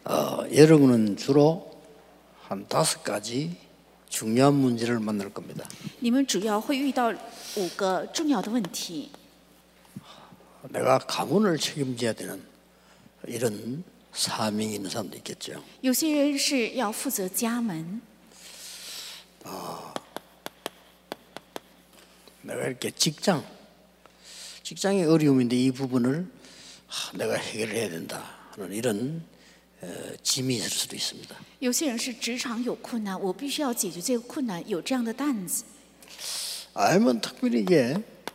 여러분은 주로 한 5가지 중요한 문제를 만날 겁니다. 你们主要会遇到5个重要的问题。 내가 가문을 책임져야 되는 이런 사명이 있는 사람도 있겠죠. 有些人是要负责家门， 내가 이렇게 직장의 어려움인데 이 부분을 내가 해결해야 된다 하는 이런 짐이 있을 수도 있습니다. 有些人是职场有困难，我必须要解决这个困难，有这样的担子。 아니면 특별히 이게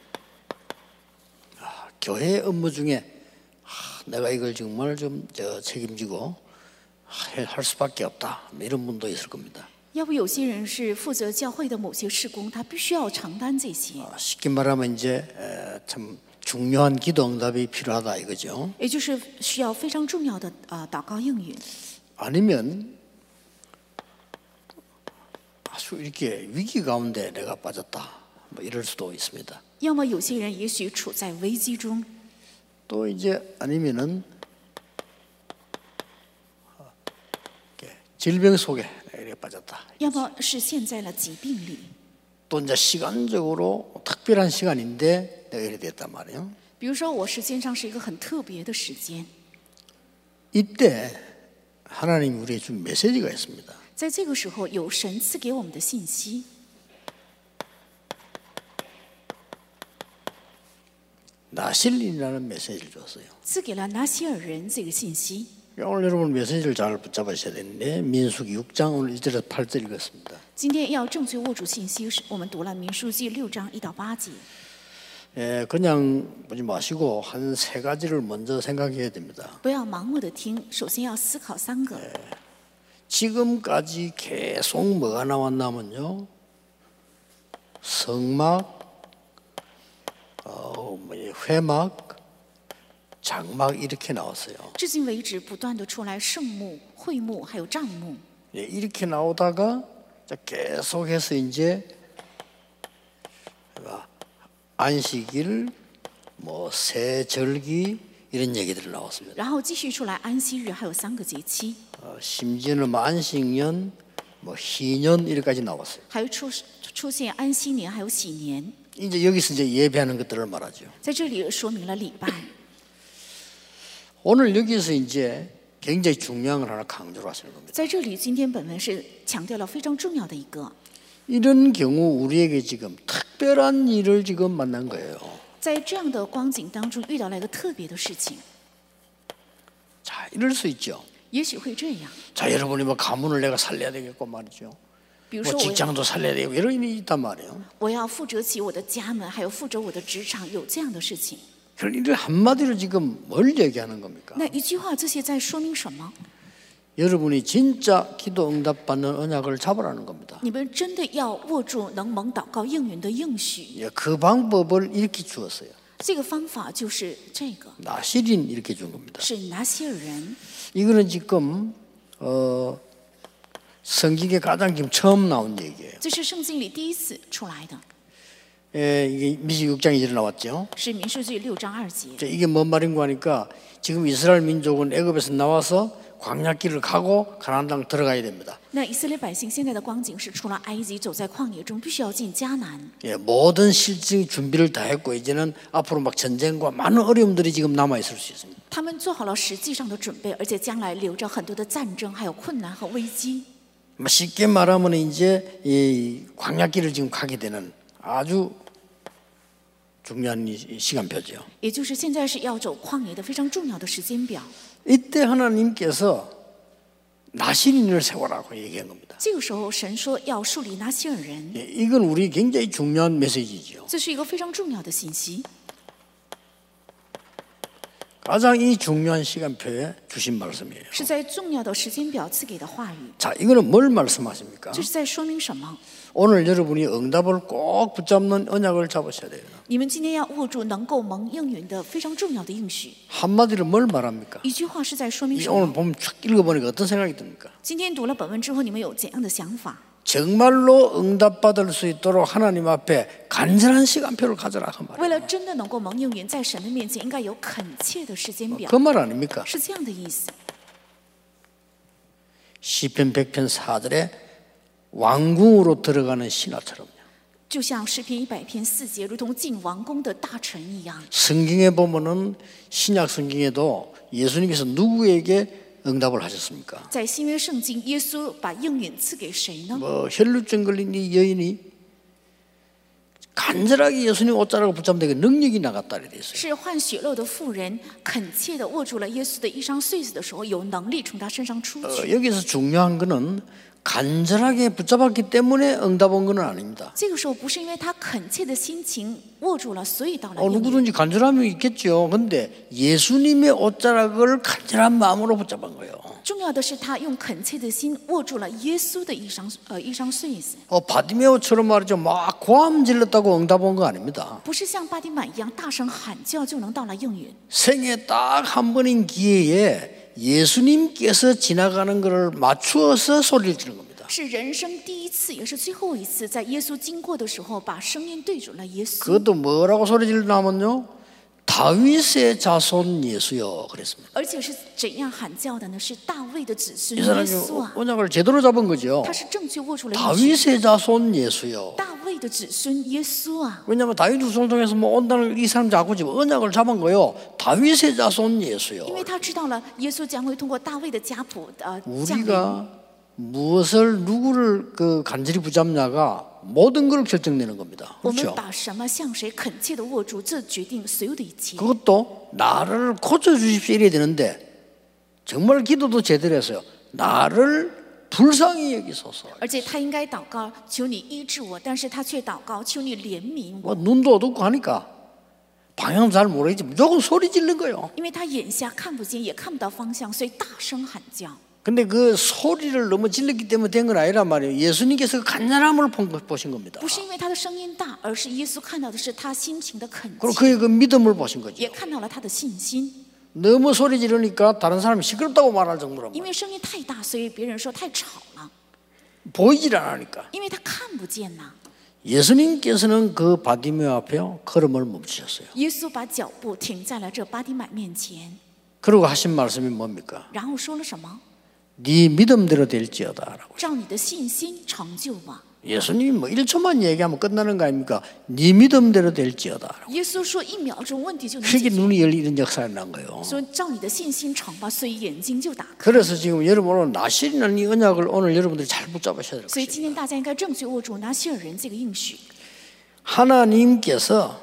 교회 업무 중에 내가 이걸 정말 좀 책임지고 할 수밖에 없다 이런 분도 있을 겁니다. 要不有些人是负责教会的某些事工，他必须要承担这些。 쉽게 말하면 이제 참 중요한 기도 응답이 필요하다 이거죠. 也就是需要非常重要的祷告应允。 아니면 아주 이렇게 위기 가운데 내가 빠졌다 뭐 이럴 수도 있습니다. 要么有些人也许处在危机中， 또 이제 아니면은 질병 속에 이렇게 빠졌다. 要么是陷在了疾病里。 또 이제 시간적으로 특별한 시간인데 내가 이렇게 됐단 말이에요. 比如说，我时间上是一个很特别的时间， 이때 하나님이 우리에게 준 메시지가 있습니다. 在这个时候有神赐给我们的信息， 나실린이라는 메시지를 줬어요. 赐给了拿西尔人这个信息。 오늘 여러분 메시지를 잘 붙잡으셔야 되는데 민수기 6장 오늘 1절에서 8절 읽었습니다. 今天要正确握住信息，我们读了民数记6章1到8节。 그냥 보지 마시고 한 3가지를 먼저 생각해야 됩니다. 不要盲目的听，首先要思考3个。 지금까지 계속 뭐가 나왔냐면요. 성막, 회막, 장막 이렇게 나왔어요. 至今为止，不断的出来圣幕、会幕还有帐幕， 이렇게 나오다가 계속해서 이제 안식일, 새절기 이런 얘기들이 나왔습니다. 然后继续出来安息日，还有3个节期， 심지어는 안식년, 희년 이렇게까지 나왔어요. 还有出现安息年，还有喜年。 이제 여기서 이제 예배하는 것들을 말하죠. 在这里说明了礼拜。 오늘 여기서 이제 굉장히 중요한 걸 하나 강조를 하시는 겁니다. 在这里，今天本文是强调了非常重要的一个。 이런 경우 우리에게 지금 특별한 일을 지금 만난 거예요. 在这样的光景当中，遇到了一个特别的事情， 자, 이럴 수 있죠. 也许会这样。 자, 여러분이 가문을 내가 살려야 되겠고 말이죠. 比如说， 직장도 살려야 되고 이런 일이 있단 말이에요. 我要负责起我的家门，还有负责我的职场，有这样的事情。 그런 일을 한마디로 지금 뭘 얘기하는 겁니까? 那一句话，这些在说明什么？ 여러분이 진짜 기도 응답 받는 언약을 잡으라는 겁니다. 你们真的要握住能蒙祷告应允的应许。 그 방법을 이렇게 주었어요. 这个方法就是这个， 나실인 이렇게 준 겁니다. 是拿西尔人。 이거는 지금 성경에 가장 지금 처음 나온 얘기예요. 这是圣经里第一次出来的， 이게 민수기 6장 2절에 나왔죠. 是民数记6章2节。 이게 뭔 말인가 하니까 지금 이스라엘 민족은 애굽에서 나와서 광야길을 가고 가나안 땅 들어가야 됩니다. 那以色列百姓现在的光景是，出了埃及，走在旷野中，必须要进迦南。 모든 실증 준비를 다 했고 이제는 앞으로 막 전쟁과 많은 어려움들이 지금 남아 있을 수 있습니다. 他们做好了实际上的准备，而且将来留着很多的战争，还有困难和危机。 쉽게 말하면 이제 이 광야길을 지금 가게 되는 아주 중요한 시간표죠. 也就是现在是要走旷野的非常重要的时间表。 이때 하나님께서 나실인을 세워라고 얘기한 겁니다. 这个时候，神说要树立拿西尔人， 이건 우리 굉장히 중요한 메시지죠. 这是一个非常重要的信息。 가장 이 중요한 시간표에 주신 말씀이에요. 是在重要的时间表赐给的话语。 자, 이거는 뭘 말씀하십니까? 这是在说明什么？ 오늘 여러분이 응답을 꼭 붙잡는 언약을 잡으셔야 돼요. 你们今天要握住能够蒙应允的非常重要的应许。 한마디로 뭘 말합니까? 一句话是在说明什 오늘 么？ 보면 쭉 읽어보니까 어떤 생각이 듭니까? 今天读了本文之后，你们有怎样的想法？ 정말로 응답받을 수 있도록 하나님 앞에 간절한 시간표를 가져라 그 为 말이에요. 了真的能够蒙应允，在神的面前应该有恳切的时间表， 그 말 아닙니까? 是这样的意思。 시편 100편 4절에 왕궁으로 들어가는 신하처럼요. 就像诗篇100篇4节，如同进王宫的大臣一样。 성경에 보면은 신약 성경에도 예수님께서 누구에게 응답을 하셨습니까? 在新约圣经，耶稣把应允赐给谁呢？ 뭐 혈루증 걸린 이 여인이 간절하게 예수님 옷자락을 붙잡는 데 능력이 나갔다 이래 있어요. 是患血漏的妇人恳切地握住了耶稣的衣裳穗子的时候，有能力从他身上出去。 여기서 중요한 거는 간절하게 붙잡았기 때문에 응답 온 건 아닙니다. 这个时候不是因为他恳切的心情握住了，所以到了应允。 누구든지 간절함이 있겠죠. 근데 예수님의 옷자락을 간절한 마음으로 붙잡은 거예요. 重要的是，他用恳切的心握住了耶稣的衣裳穗子。 바디메오처럼 말이죠. 막 고함 질렀다고 응답 온 거 아닙니다. 不是像巴迪满一样大声喊叫就能到了应允。 생애 딱 한 번인 기회에 예수님께서 지나가는 것을 맞추어서 소리를 지르는 겁니다. 是人生第一次，也是最后一次，在耶稣经过的时候，把声音对准了耶稣。 그것도 뭐라고 소리 지르냐면요. 다윗의 자손 예수여 그랬습니다. 而且是怎样喊叫的呢？是大卫的子孙 이 耶 사람이 稣啊！ 언약을 제대로 잡은 거죠. 他是正确握住了应许。 다윗의 자손 예수여. 大卫的子孙耶稣啊！ 왜냐하면 다윗 후손을 통해서 뭐 온다는 이 사람 자꾸 지금 언약을 잡은 거요. 다윗의 자손 예수여. 因为他知道了耶稣将会通过大卫的家谱降临。 우리가 무엇을 누구를 간절히 붙잡냐가 모든 걸 결정내는 겁니다. 我们 그렇죠? 把什么向谁恳切的握住，这决定所有的一切。 그것도 나를 고쳐주십시오 이래야 되는데 정말 기도도 제대로 했어요. 나를 불쌍히 여기소서. 而且他应该祷告，求你医治我，但是他却祷告，求你怜悯我， 뭐 눈도 어둡고 하니까 방향 잘 모르겠지 무조건 소리 지르는 거예요. 因为他眼下看不见，也看不到方向，所以大声喊叫。 근데 그 소리를 너무 질렀기 때문에 된 건 아니란 말이에요. 예수님께서 그 간절함을 보신 겁니다. 不是因为他的声音大，而是耶稣看到的是他心情的恳 그리고 切， 그의 그 믿음을 보신 거죠. 也看到了他的信心。 너무 소리 지르니까 다른 사람이 시끄럽다고 말할 정도로 因为声音太大，所以别人说太吵了， 보이질 않으니까. 因为他看不见呐。 예수님께서는 그 바디메오 앞에 걸음을 멈추셨어요. 耶稣把脚步停在了这巴迪买面前， 그리고 하신 말씀이 뭡니까? 然后说了什么？ 네 믿음대로 될지어다라고. 照你的信心成就吧。 예수님이 뭐 1초만 얘기하면 끝나는 거 아닙니까? 네 믿음대로 될지어다라고. 耶稣说1秒鐘问题就能解 그게 决， 눈이 열리는 역사가 난 거예요. 所以照你的信心成吧，所以眼睛就打开。 그래서 지금 여러분 오늘 나실이라는 이 언약을 오늘 여러분들이 잘 붙잡으셔야 될 所以 것입니다. 今天大家应该正确握住拿西尔人这个应许。 하나님께서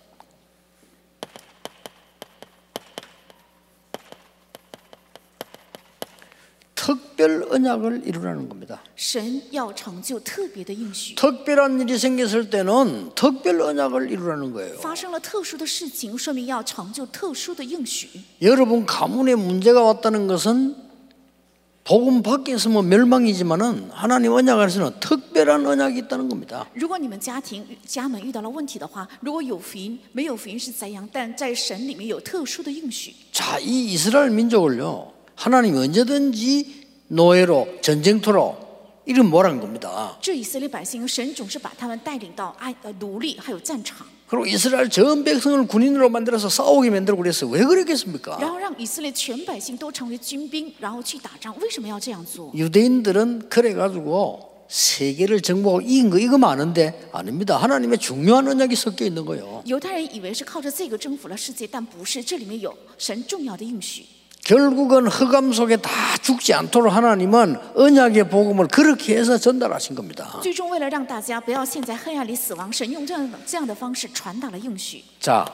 특별 언약을 이루라는 겁니다. 神要成就特别的应许， 특별한 일이 생겼을 때는 특별 언약을 이루라는 거예요. 发生了特殊的事情，说明要成就特殊的应许。 여러분 가문에 문제가 왔다는 것은 복음 밖에서 뭐 멸망이지만은 하나님 언약 안에서는 특별한 언약이 있다는 겁니다. 如果你们家门遇到了问题的话，如果有福音没有福音是怎样？但在神里面有特殊的应许。 자, 이 이스라엘 민족을요 하나님이 언제든지 노예로 전쟁터로 이런 뭐라는 겁니다. 这以色列百姓，神总是把他们带领到奴隶还有战场， 그리고 이스라엘 전 백성을 군인으로 만들어서 싸우게 만들고 그랬어요. 왜 그랬겠습니까? 然后让以色列全百姓都成为军兵，然后去打仗。为什么要这样做？ 유대인들은 그래가지고 세계를 정복하고 이긴 거 이거 많은데 아닙니다. 하나님의 중요한 언약이 섞여 있는 거예요. 犹太人以为是靠着这个征服了世界，但不是，这里面有神重要的应许。 결국은 흑암 속에 다 죽지 않도록 하나님은 언약의 복음을 그렇게 해서 전달하신 겁니다. 最终为了让大家不要陷在黑暗里死亡，神用这样的方式传达了应许。 자,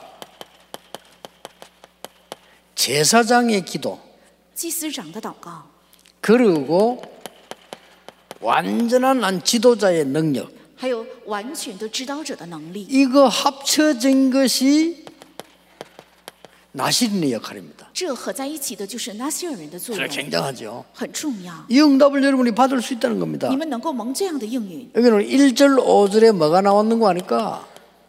제사장의 기도 祭司长的祷告， 그리고 완전한 한 지도자의 능력 还有完全的指导者的能力， 이거 합쳐진 것이 나시린의 역할입니다. 这合在一起的就是拿西尔人的作 그래 用， 굉장하죠. 很重要。 이 응답을 여러분이 받을 수 있다는 겁니다. 你们能够蒙这样的应允。 여기는 1절 5절에 뭐가 나왔는 거 아니까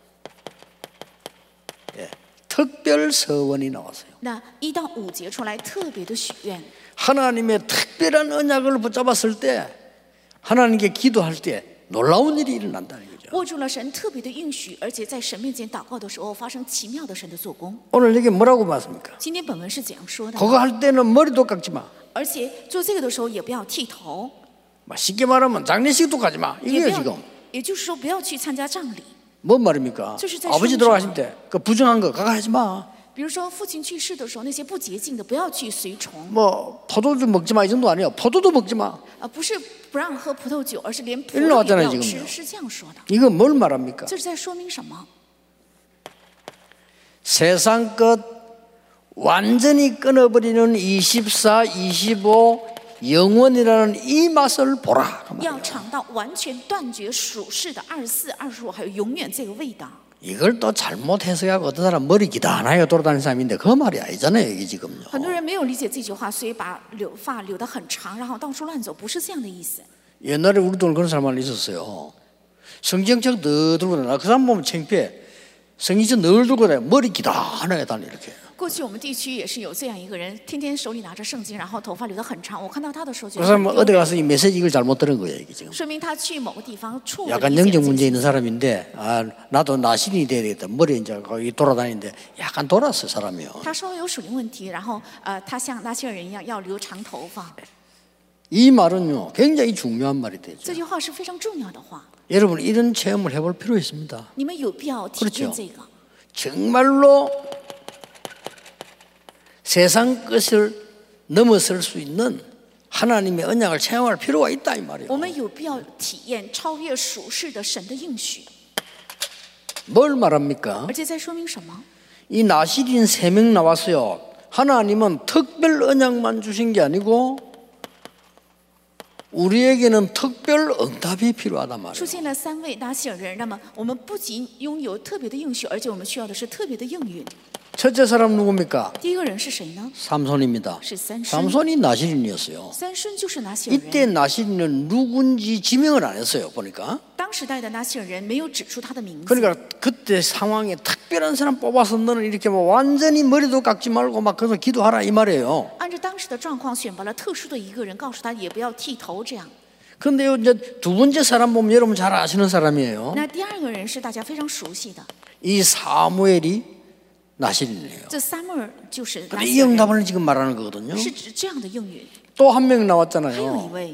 특별 서원이 나왔어요. 那1到5节出来特别的许愿， 하나님의 특별한 언약을 붙잡았을 때 하나님께 기도할 때 놀라운 일이 일어난다는 거죠. 握住了神特别的应许，而且在神面前祷告的时候发生奇妙的神的做工。 오늘 여기 뭐라고 말씀입니까? 今天本文是怎样说的呢？ 그거 할 때는 머리도 깎지 마. 而且做这个的时候也不要剃头， 쉽게 말하면 장례식도 가지 마. 也 이게요 不 지금. 要，也就是说不要去参加葬礼。 뭔 말입니까? 就是在 아버지 说明 돌아가실 때 그 부정한 거 가가 하지 마. 比如说父亲去世的时候，那些不洁净的不要去随从， 뭐 포도주 먹지 마 이 정도 아니에요. 포도도 먹지 마. 不是不让喝葡萄酒，而是连葡 일로 萄也不 왔잖아요 要 지금요 吃，是这样说的。 이거 뭘 말합니까? 这是在说明什么？ 세상 것 완전히 끊어버리는 24, 25 영원이라는 이 맛을 보라. 그 要 말이에요. 尝到完全断绝属世的24、25，还有永远这个味道。 이걸 또 잘못 해석하고 어떤 사람 머리 기다나게 돌아다니는 사람인데 그 말이 아니잖아요 이게 지금요. 很多人没有理解这句话，所以把发留得很长，然后到处乱走，不是这样的意思。 옛날에 우리 동네 그런 사람 하나 있었어요. 성경책 늘 들고 다녀. 그 사람 보면 창피해. 성경책 늘 들고 다녀. 머리 기다나게 다니 이렇게. 过去我们地区也是有这样一个人，天天手里拿着圣经，然后头发留得很长。我看到他的时候觉 그 得 사람은 很丢 어디 人， 가서 이 메시지 이걸 잘못 들은 거예요 이게 지금. 说明他去某个地方错了 약간 理解 영적 了这 문제 些 있는 사람인데 아 나도 나신이 돼야 되겠다. 머리 이제 거기 돌아다니는데 약간 돌았어 사람이요. 他稍微有属灵问题，然后他像那些人一样要留长头发。 이 말은요 굉장히 중요한 말이 되죠. 这句话是非常重要的话， 여러분 이런 체험을 해볼 필요 있습니다. 你们有必要体验 그렇죠 这个。 정말로 세상 것을 넘어설 수 있는 하나님의 언약을 체험할 필요가 있다 이 말이에요. 我们有必要体验超越属世的神的应许， 뭘 말합니까? 而且在说明什么？ 이 나실인 3명 나왔어요. 하나님은 특별 언약만 주신 게 아니고 우리에게는 특별 응답이 필요하단 出 말이에요. 现了3位拿西尔人，那么我们不仅拥有特别的应许，而且我们需要的是特别的应允。 첫째 사람 누굽니까? 第一个人是谁呢？ 삼손입니다. 是三孙。 삼손이 나실인이었어요. 三孙就是拿西尔 이때 人。 나실인은 누군지 지명을 안 했어요. 보니까. 当时代的拿西尔人没有指出他的名字， 그러니까 그때 상황에 특별한 사람 뽑아서 너는 이렇게 뭐 완전히 머리도 깎지 말고 막 그래서 기도하라 이 말이에요. 按照当时的状况选拔了特殊的一个人，告诉他也不要剃头这样。 그런데요 이제 두 번째 사람 보면 여러분 잘 아시는 사람이에요. 那第二个人是大家非常熟悉的， 이 사무엘이 나실인이에요. 这撒母耳就是拿 근데 西 이 尔人， 응답을 지금 말하는 거거든요. 是指这样的应允。 또 한 명 还有一 나왔잖아요. 位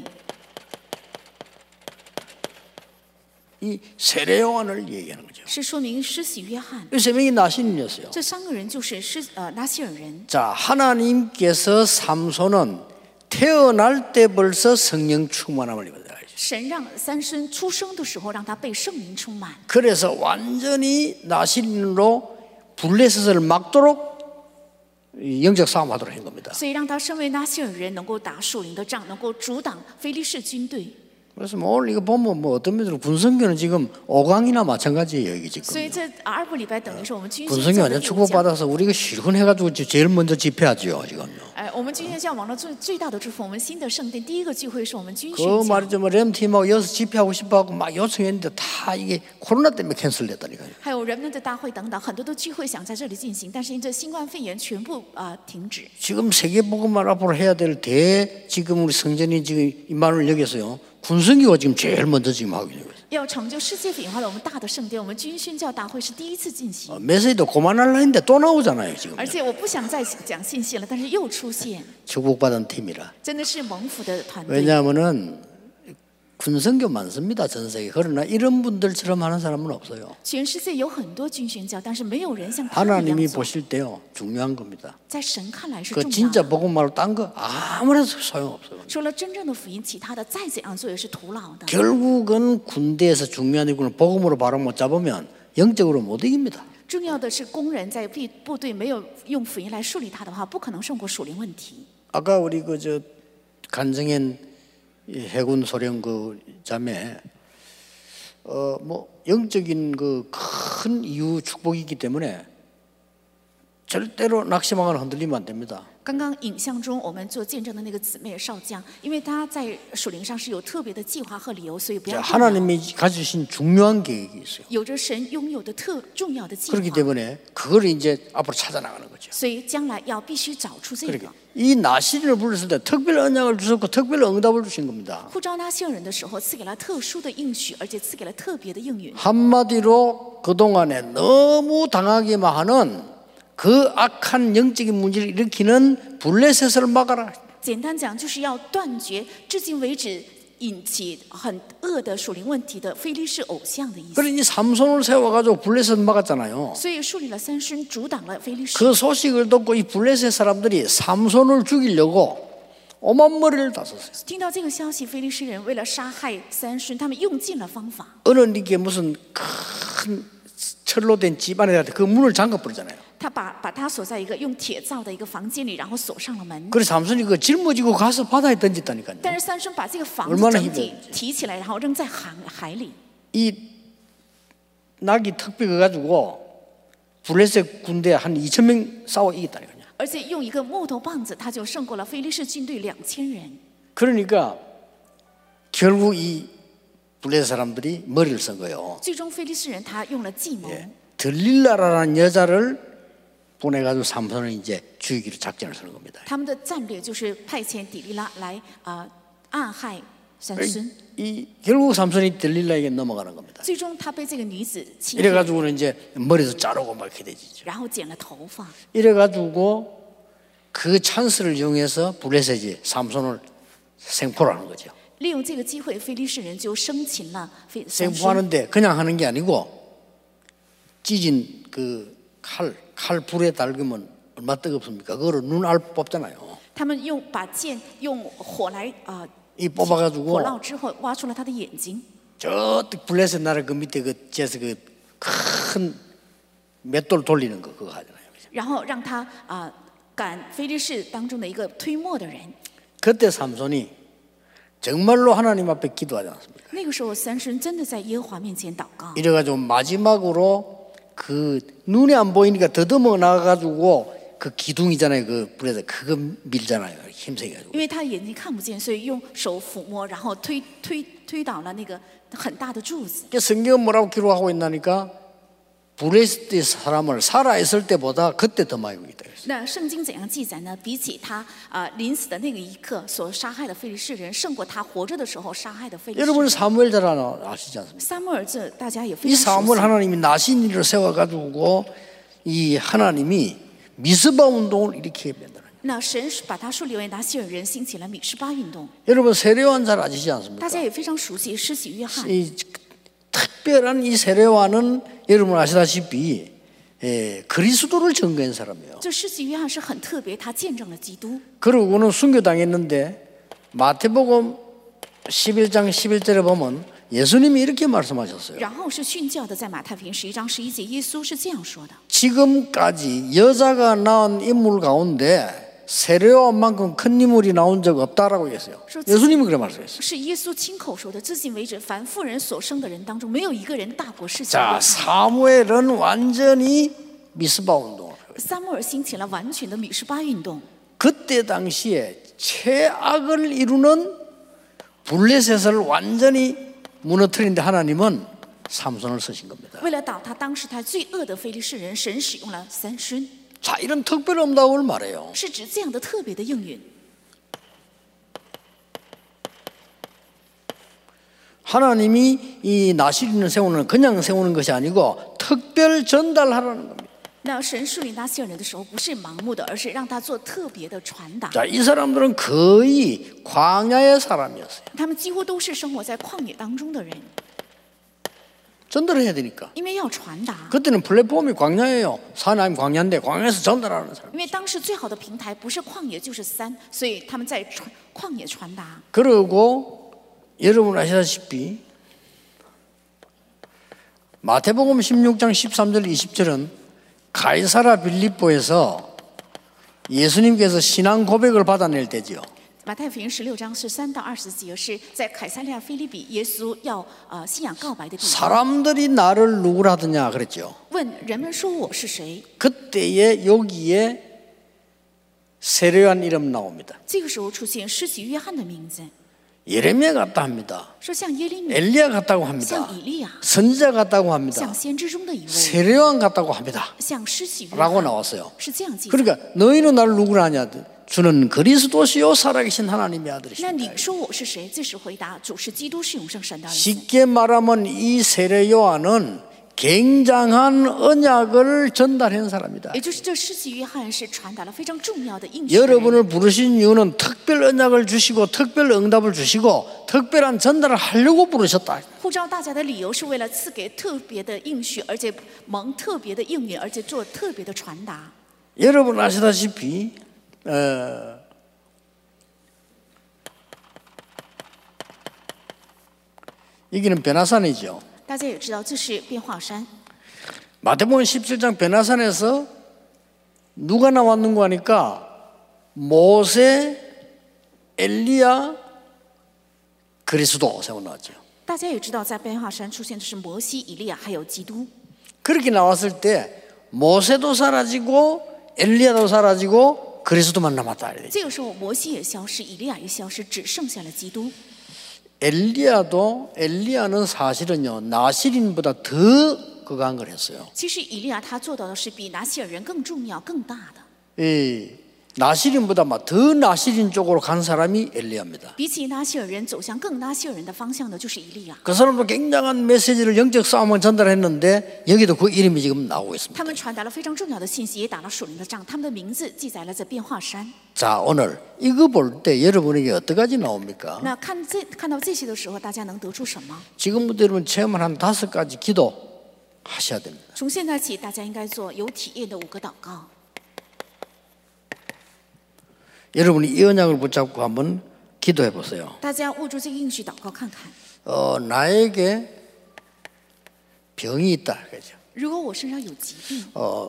이 세례 요한을 얘기하는 거죠. 是说明施洗约翰， 이 세 명이 나실인이었어요. 这3个人就是拿西尔人。 자, 하나님께서 삼손은 태어날 때 벌써 성령 충만함을 입었다. 神让三孙出生的时候让他被圣灵充满， 그래서 완전히 나실인으로 블레셋을 막도록 이 영적 싸움하도록 한 겁니다. 所以让他身为拿西尔人能够打属灵的仗，能够阻挡非利士军队。 그래서 뭐 오늘 이거 보면 뭐 어떤 면으로 군성교는 지금 5강이나 마찬가지예요 이게 所以 지금. 这2个礼拜等于是我们军宣 군성교 教的 완전 第5讲。 축복받아서 우리가 실컷해가지고 제일 먼저 집회하죠 지금요. 我们军宣教网络最大的祝福，我们新的圣殿第一个聚会是我们军 그 宣教。 말이죠 뭐 램팀하고 여기서 집회하고 싶어하고 막 요청했는데 다 이게 코로나 때문에 캔슬됐다니까요. 还有人们的大会等等，很多的聚会想在这里进行，但是因这新冠肺炎全部停止。 지금 세계복음을 앞으로 해야 될 지금 우리 성전이 지금 임마누엘 여기서요. 군성교가 지금 제일 먼저 지금 하고 있는 거예요. 要成就世界演化的我们大的圣殿，我们军宣教大会是第一次进行。 메시지도 그만하려 했는데 또 나오잖아요 지금. 而且我不想再讲信息了，但是又出现， 축복받은 팀이라. 真的是蒙福的团队。 왜냐하면은 군성교 많습니다 전 세계. 그러나 이런 분들처럼 하는 사람은 없어요. 全世界有很多军宣教，但是没有人像他们一 하나님이 样做。 보실 때요 중요한 겁니다. 在神看来是 그 重要 진짜 的。 복음 말고 딴 거 아무래도 소용없어요. 除了真正的福音，其他的再怎样做也是徒劳的。 결국은 군대에서 중요한 일꾼을 복음으로 바로 못 잡으면 영적으로 못 이깁니다. 重要的是，工人在部队没有用福音来树立他的话，不可能胜过属灵问题。 아까 우리 그 간정현 해군 소령 그 자매 뭐 영적인 그 큰 이유 축복이기 때문에 절대로 낙심하거나 흔들리면 안 됩니다. 刚刚影像中我们做见证的那个姊妹少将，因为她在属灵上是有特别的计划和理由，所以不要 자, 动摇。 하나님이 가지신 중요한 계획이 있어요. 有着神拥有的重要的计 그렇기 划， 때문에 그걸 이제 앞으로 찾아나가는 거죠. 所以将来要必须找出这个 그러니까 。이 나시린을 불렀을 때 특별 언약을 주셨고 특별 응답을 주신 겁니다. 呼召那些人的时候，赐给了特殊的应许，而且赐给了特别的应允。 한마디로 그동안에 너무 당하기만 하는 그 악한 영적인 문제를 일으키는 블레셋을 막아라. 简单讲，就是要断绝至今为止引起很恶的属灵问题的非利士偶像的意思。 그러니 삼손을 세워가지고 블레셋 막았잖아요. 所以树立了三孙，阻挡了非利士。 그 소식을 듣고 이 블레셋 사람들이 삼손을 죽이려고 오만 머리를 다 썼어요. 听到这个消息，非利士人为了杀害三孙，他们用尽了方法。 어느 이게 무슨 큰 철로 된 집 안에 그 문을 잠가 버리잖아요. 他把他锁在一个用铁造的一个房间里，然后锁上了门。 그래서 삼손이 그 짊어지고 가서 바다에 던졌다니까요. 但是三孙把这个房子 얼마나 整体 힘들었지. 提起来，然后扔在海里。 이 낙이 턱뼈 가지고 블레셋 군대 한 2,000명 싸워 이겼다니까요. 而且用一个木头棒子，他就胜过了非利士军队2000人。 그러니까 결국 이 블레셋 사람들이 머리를 쓴 거예요. 最终非利士人他用了计谋， 들릴라라는 여자를 보내가지고 삼손을 이제 죽이기로 작전을 쓰는 겁니다. 他们的战略就是派遣底利拉来暗害三孙。 이 결국 삼손이 들릴라에게 넘어가는 겁니다. 最终他被这个女子欺骗， 이래가지고는 이제 머리도 자르고 막 이렇게 되죠. 然后剪了头发。 이래가지고 그 찬스를 이용해서 블레셋이 삼손을 생포를 하는 거죠. 利用这个机会，非利士人就生擒了三孙。 생포하는데 그냥 하는 게 아니고 찢은 그 칼 불에 달구면 얼마 뜨겁습니까? 그거를 눈알 뽑잖아요. 他们把剑用火来 이 뽑아가지고 火烙之后，挖出了他的眼睛。 저 블레셋 나라 그 밑에 그 제서 그 큰 맷돌 돌리는 거 그거 하잖아요. 然后让他赶非利士当中的一个推磨的人。 그때 삼손이 정말로 하나님 앞에 기도하지 않습니까? 那个时候，三孙真的在耶和华面前祷告。 이래가지고 마지막으로 그 눈에 안 보이니까 더듬어 나가가지고 그 기둥이잖아요. 그 불에서 그거 밀잖아요. 힘세게 가지고. 因为他眼睛看不见，所以用手抚摸，然后推倒了那个很大的柱子。 성경은 뭐라고 기록하고 있나니까 블레셋 사람을 살아있을 때보다 그때 더 많이 죽였다. 那圣经怎样记载呢？比起他临死的那个一刻所杀害的非利士人，胜过他活着的时候杀害的非利士 여러분 人。 사무엘 잘 아시지 않습니까? 撒母耳这大家也非 이 常熟 사무엘 悉。 하나님이 나신이를 세워가지고 이 하나님이 미스바 운동을 이렇게 만들어요. 那神把他树立为拿西尔人，兴起了米十巴运动。 여러분 세례요한 잘 아시지 않습니까? 大家也非常熟悉施洗约翰。 이 특별한 이 세례요한은 여러분 아시다시피 그리스도를 증거한 사람이에요. 这施洗约翰是很特别，他见证了基督。 그러고는 순교당했는데 마태복음 11장 11절에 보면 예수님이 이렇게 말씀하셨어요. 然后是殉教的，在马太福音11章11节，耶稣是这样说的： 지금까지 여자가 낳은 인물 가운데 세례요한만큼 큰 인물이 나온 적 없다라고 했어요. 예수님이 그렇게 말씀했어요. 是耶稣亲口说的。至今为止，凡妇人所生的人当中，没有一个人大过施洗约 자, 翰。 사무엘은 완전히 미스바 운동을 하고 撒母耳兴起了完全的米十巴运动。 그때 당시에 최악을 이루는 블레셋을 완전히 무너뜨리는데 하나님은 삼손을 쓰신 겁니다. 为了倒他当时他最恶的非利士人，神使用了三孙， 자, 이런 특별 응답을 말해요. 是指这样的特别的应允。 하나님이 이 나시린을 세우는 그냥 세우는 것이 아니고 특별 전달하라는 겁니다. 那神树立拿西尔人的时候，不是盲目的，而是让他做特别的传达。 자, 이 사람들은 거의 광야의 사람이었어요. 他们几乎都是生活在旷野当中的人， 전달해야 되니까. 因为要传达。 그때는 플랫폼이 광야예요. 산 아니면 광야인데 광야에서 전달하는 사람. 因为当时最好的平台不是旷野就是山，所以他们在旷野传达。 그리고 여러분 아시다시피 마태복음 16장 13절 20절은 가이사라 빌립보에서 예수님께서 신앙 고백을 받아낼 때지요. 马太福音16章是3到20节，是在凯撒利亚腓立比，耶稣要信仰告白的地方。 사람들이 나를 누구라 하더냐 그랬죠. 问人们说我是谁？ 그때에 여기에 세례요한 이름 나옵니다. 这个时候出现施洗约翰的名字， 예레미야 같다 합니다. 说像耶利米， 엘리야 같다고 합니다. 像以利亚， 선지자 같다고 합니다. 像先知中的一位， 세례요한 같다고 합니다. 像施洗约 라고 翰， 나왔어요. 是这样记载。 그러니까 너희는 나를 누구라 하냐? 주는 그리스도시요 살아계신 하나님의 那 아들이십니다. 你说我是谁？这时回答主是基督，是永生神的儿子。 쉽게 말하면 이 세례요한은 굉장한 언약을 전달한 사람이다. 也就是这施洗约翰是传达了非常重要的应许。 여러분을 부르신 이유는 특별 언약을 주시고 특별 응답을 주시고 특별한 전달을 하려고 부르셨다. 呼召大家的理由是为了赐给特别的应许，而且蒙特别的应允，而且做特别的传达。 여러분 아시다시피 여기는 변화산이죠. 大家也知道，这是变化山。 마태복음 17장 변화산에서 누가 나왔는가 하니까 모세, 엘리야, 그리스도 세워 나왔죠. 大家也知道，在变化山出现的是摩西、以利亚还有基督。 그렇게 나왔을 때 모세도 사라지고 엘리야도 사라지고 그리스도만 남았다. 这个时候，摩西也消失，以利亚也消失，只剩下了基督。 엘리야는 사실은요 나시린보다 더 그거한 걸 했어요. 其实以利亚他做到的是比拿西尔人更重要、更大的。 이 나시린보다 막 더 나시린 쪽으로 간 사람이 엘리야입니다. 比起拿西尔人走向更拿西尔人的方向的，就是以利亚。 그 사람도 굉장한 메시지를 영적 싸움을 전달했는데 여기도 그 이름이 지금 나오고 있습니다. 他们传达了非常重要的信息，也打了属灵的仗。他们的名字记载了在变化山。 자 오늘 이거 볼 때 여러분에게 어떠까지 나옵니까? 那看到这些的时候，大家能得出什么？ 지금부터 여러분 체험을 한 5가지 기도 하셔야 됩니다. 从现在起，大家应该做有体验的5个祷告。 여러분이 이 언약을 붙잡고 한번 기도해 보세요. 大家握住这个应许祷告看看。 나에게 병이 있다. 그죠? 如果我身上有疾病，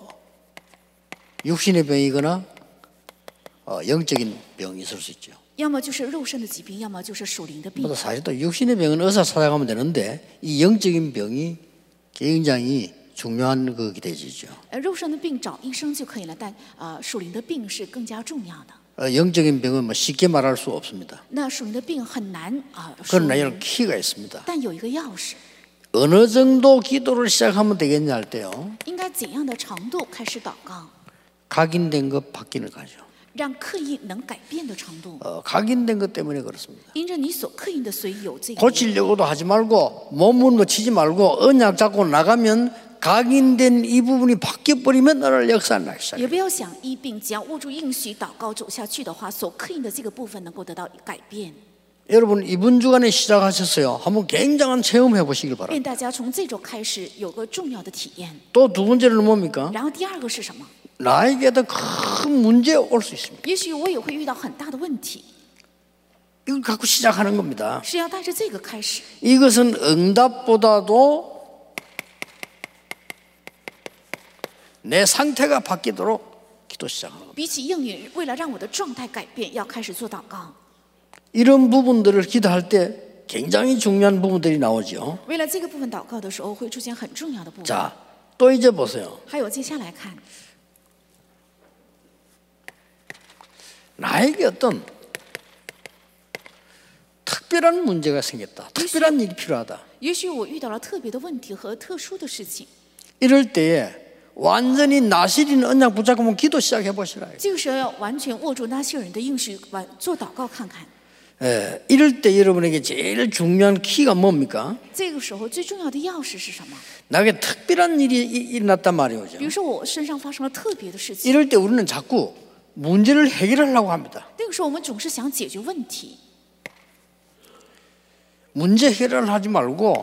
육신의 병이거나 영적인 병이 있을 수 있죠. 要么就是肉身的疾病，要么就是属灵的病。 사실 또 육신의 병은 의사 찾아가면 되는데 이 영적인 병이 굉장히 중요한 것이 되지죠. 肉身的病找医生就可以了，但属灵的病是更加重要的。 영적인 병은 뭐 쉽게 말할 수 없습니다. 那属灵的病很难说 그러나 明， 이런 키가 있습니다. 但有一个钥匙， 어느 정도 기도를 시작하면 되겠냐 할 때요. 应该怎样的程度开始祷告， 각인된 것 바뀌는 거죠. 让刻印能改变的程度。 각인된 것 때문에 그렇습니다. 因着你所刻印的，所以有这个。 고치려고도 하지 말고 몸으로 치지 말고 언약 잡고 나가면 각인된 이 부분이 바뀌어버리면 너를 역사를 나기 시작해요. 也不要想医病，只要握住应许祷告走下去的话，所刻印的这个部分能够得到改变。 여러분 이번 주간에 시작하셨어요. 한번 굉장한 체험해 보시길 愿 바랍니다. 大家从这周开始有个重要的体验。 또 두 번째는 뭡니까? 然后第二个是什么？ 나에게도 큰 문제 올 수 있습니다. 也许我也会遇到很大的问题， 이걸 갖고 시작하는 겁니다. 是要带着这个开始。 이것은 응답보다도 내 상태가 바뀌도록 기도 시작하는 겁니다. 比起应允，为了让我的状态改变，要开始做祷告。 이런 부분들을 기도할 때 굉장히 중요한 부분들이 나오죠. 为了这个部分祷告的时候，会出现很重要的部分。 자, 또 이제 보세요. 还有接下来看， 나에게 어떤 특별한 문제가 생겼다. 특별한 일이 필요하다. 也许我遇到了特别的问题和特殊的事情。 이럴 때에 완전히 나시린 언약 붙잡고 기도 시작해 보시라. 这个时候要完全握住那些人的应许，做祷告看看。 이럴 때 여러분에게 제일 중요한 키가 뭡니까? 这个时候最重要的钥匙是什么？ 나에게 특별한 일이 일어났단 말이죠. 比如说我身上发生了特别的事情， 이럴 때 우리는 자꾸 문제를 해결하려고 합니다. 那个时候我们总是想解决问题， 문제 해결을 하지 말고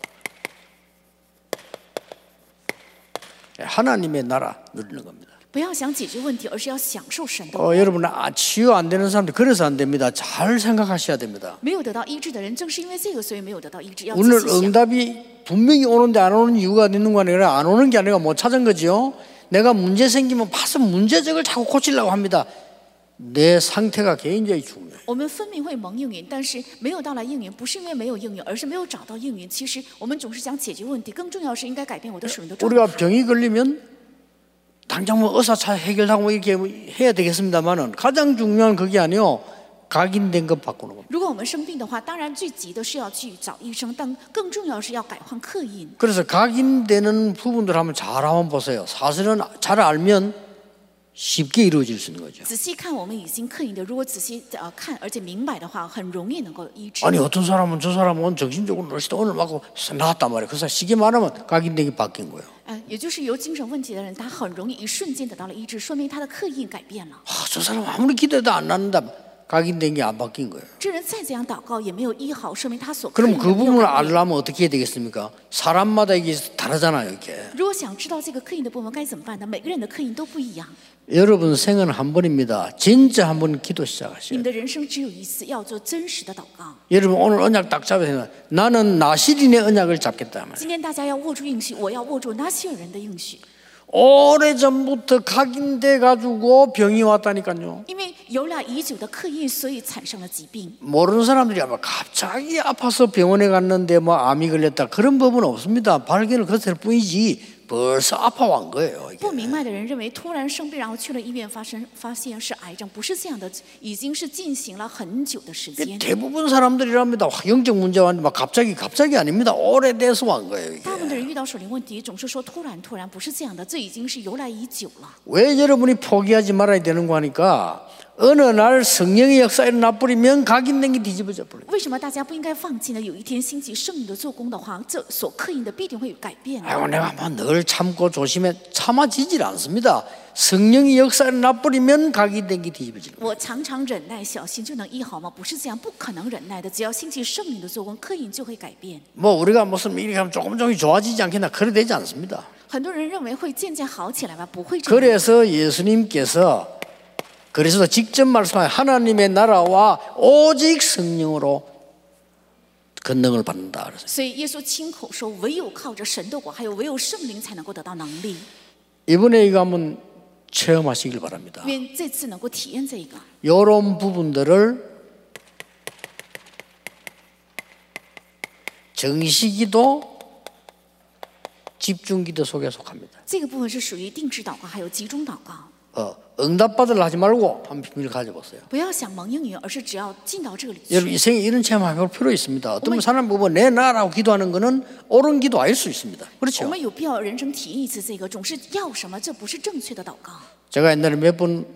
하나님의 나라 누리는 겁니다. 不要想解决问题，而是要享受神的。 여러분 치유 안 되는 사람들 그래서 안 됩니다. 잘 생각하셔야 됩니다. 没有得到医治的人，正是因为这个，所以没有得到医治。要仔 오늘 细想， 응답이 분명히 오는데 안 오는 이유가 있는 거 아니라 안 오는 게 아니라 못 찾은 거죠. 내가 문제 생기면 봐서 문제적을 자꾸 고치려고 합니다. 내 상태가 굉장히 중요해요. 我们分明会蒙应允，但是没有到来应允，不是因为没有应允，而是没有找到应允。其实我们总是想解决问题，更重要是应该改变我的属灵的状态。 우리가 병이 걸리면 당장 뭐 의사차 해결하고 뭐 이렇게 해야 되겠습니다만은 가장 중요한 그게 아니요. 각인된 것 바꾸는 겁니다. 如果我们生病的话，当然最急的是要去找医生，但更重要的是要改换刻印。 그래서 각인되는 부분들 한번 잘 한번 보세요. 사실은 잘 알면 쉽게 이루어질 수 있는 거죠. 仔细看我们已经刻印的，如果仔细看而且明白的话，很容易能够医治。 아니 어떤 사람은 저 사람은 정신적으로 날씨도 오늘 맞고 나왔단 말이에요. 그래서 쉽게 말하면 각인되기 바뀐 거예요. 也就是有精神问题的人，他很容易一瞬间得到了医治，说明他的刻印改变了。 저 사람 아무리 기도해도 안 낫는다. 각인된 게 안 바뀐 거예요. 这人再怎样祷告也没有医好，说明他所刻 그럼 印的 그 没有 부분을 改变。 알려면 어떻게 해야 되겠습니까? 사람마다 이게 다르잖아요. 이렇게. 如果想知道这个刻印的部分该怎么办呢？每个人的刻印都不一样。 여러분 생은 한 번입니다. 진짜 한 번 기도 你 시작하셔요. 们的人生只有一次，要做真实的祷告。 여러분 오늘 언약 딱 잡으세요. 나는 나시린의 언약을 잡겠다. 今天大家要握住应许，我要握住拿西尔人的应许， 오래전부터 각인돼 가지고 병이 왔다니까요. 因为有了已久的刻印，所以产生了疾病。 모르는 사람들이 아마 갑자기 아파서 병원에 갔는데 뭐 암이 걸렸다 그런 법은 없습니다. 발견을 그랬을 뿐이지 벌써 아파온 거예요. 이게. 不明白的人认为突然生病，然后去了医院发现是癌症，不是这样的，已经是进行了很久的时间。 대부분 사람들이랍니다. 영적 문제 왔는데 막 갑자기 아닙니다. 오래돼서 왔 거예요. 이게. 大部分的人遇到属灵问题，总是说突然，不是这样的，这已经是由来已久了。 왜 여러분이 포기하지 말아야 되는 거 하니까 어느 날 성령의 역사 일어나버리면 각인된 게 뒤집어져 버려요. 为什么大家不应该放弃呢？有一天兴起圣灵的做工的话，这所刻印的必定会改变。 아이고 내가 뭐 늘 참고 조심해 참아지질 않습니다. 성령의 역사 일어나버리면 각인된 게 뒤집어지는 거예요. 我常常忍耐小心就能医好吗？不是这样，不可能忍耐的。只要兴起圣灵的做工，刻印就会改变。 뭐 우리가 무슨 이렇게 하면 조금 좋아지지 않겠나 그래 되지 않습니다. 很多人认为会渐渐好起来吧，不会这样。 그래서 예수님께서 그래서 직접 말씀하신 하나님의 나라와 오직 성령으로 권능을 받는다 그랬어요. 所以耶稣亲口说，唯有靠着神的国，还有唯有圣灵，才能够得到能力。 이번에 이거 한번 체험하시길 바랍니다. 愿这次能够体验这个。 이런 부분들을 정시기도 집중기도 속에 속합니다. 这个部分是属于定制祷告，还有集中祷告。 응답받으려 하지 말고 한번 비밀을 가져보세요. 不要想蒙应允，而是只要进到这个里 여러분 去。 인생에 이런 체험 해볼 필요 있습니다. 어떤 사람 보면 내 나라고 기도하는 거는 옳은 기도 아닐 수 있습니다. 我 그렇죠? 们有必要人生体验一次这个，总是要什么，这不是正确的祷告。 제가 옛날에 몇 번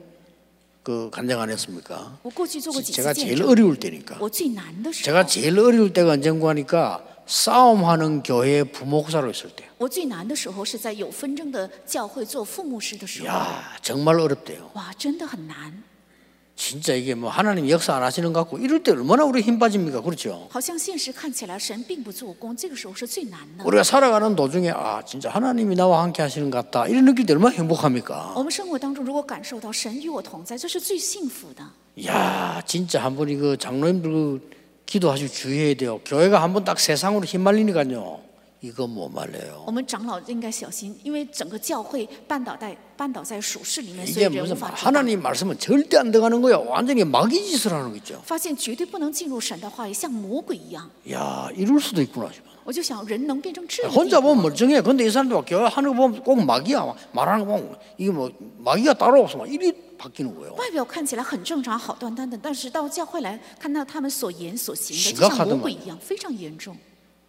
그 간증 안 했습니까? 我过去做过几 제가 次见 제일 证， 어려울 때니까. 我最难的时 제가 候， 제일 어려울 때가 언젠가 하니까 싸움하는 교회 부목사로 있을 때요. 我最难的时候是在有纷争的教会做副牧师的时候。 야, 정말 어렵대요. 哇，真的很难， 진짜 이게 뭐 하나님 역사 안 하시는 것 같고 이럴 때 얼마나 우리 힘 빠집니까? 그렇죠? 好像现实看起来神并不做工，这个时候是最难的。 우리가 살아가는 도중에 아 진짜 하나님이 나와 함께 하시는 것 같다 이런 느낄 때 얼마나 행복합니까? 我们生活当中如果感受到神与我同在，这是最幸福的。 야 진짜 한번 이거 장로님들 그 기도하시고 주의해야 돼요. 교회가 한번 딱 세상으로 휘말리니까요. 이거 못 말려요. 我们长老应该小心，因为整个教会绊倒在属世里面，所 이게 以人无 무슨 法抵挡。 하나님 말씀은 절대 안 들어가는 거야. 완전히 마귀 짓을 하는 거죠. 发现绝对不能进入神的话语，像魔鬼一样。 야 이럴 수도 있구나 싶어. 我就想，人能变成这样。 혼자 보면 멀쩡해. 근데 이 사람들 교회 하는 거 보면 꼭 마귀야. 말하는 거 보면 이게 뭐 마귀가 따로 없어. 막 이리 바뀌는 거예요. 外表看起来很正常、好端端的，但是到教会来看到他们所言所行的，就像魔鬼一样，非常严重。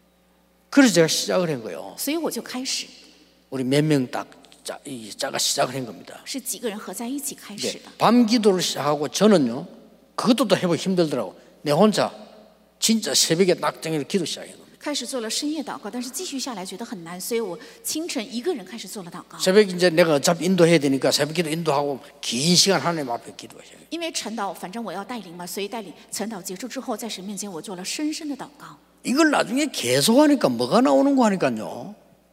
그래서 제가 시작을 한 거예요. 所以我就开始， 우리 몇 명 딱 짜가 시작을 한 겁니다. 是几个人合在一起开始 네, 的。 밤 기도를 시작하고 저는요 그것도 또 해보기 힘들더라고. 내 혼자 진짜 새벽에 낙정해서 기도 시작한 겁니다. 开始做了深夜祷告，但是继续下来觉得很难，所以我清晨一个人开始做了祷告。 새벽 이제 내가 어차피 인도해야 되니까 새벽 기도 인도하고 긴 시간 하나님 앞에 기도하셔야 돼요. 因为晨祷，反正我要带领嘛，所以带领晨祷结束之后，在神面前我做了深深的祷告。 이걸 나중에 계속 하니까 뭐가 나오는 거 하니까요.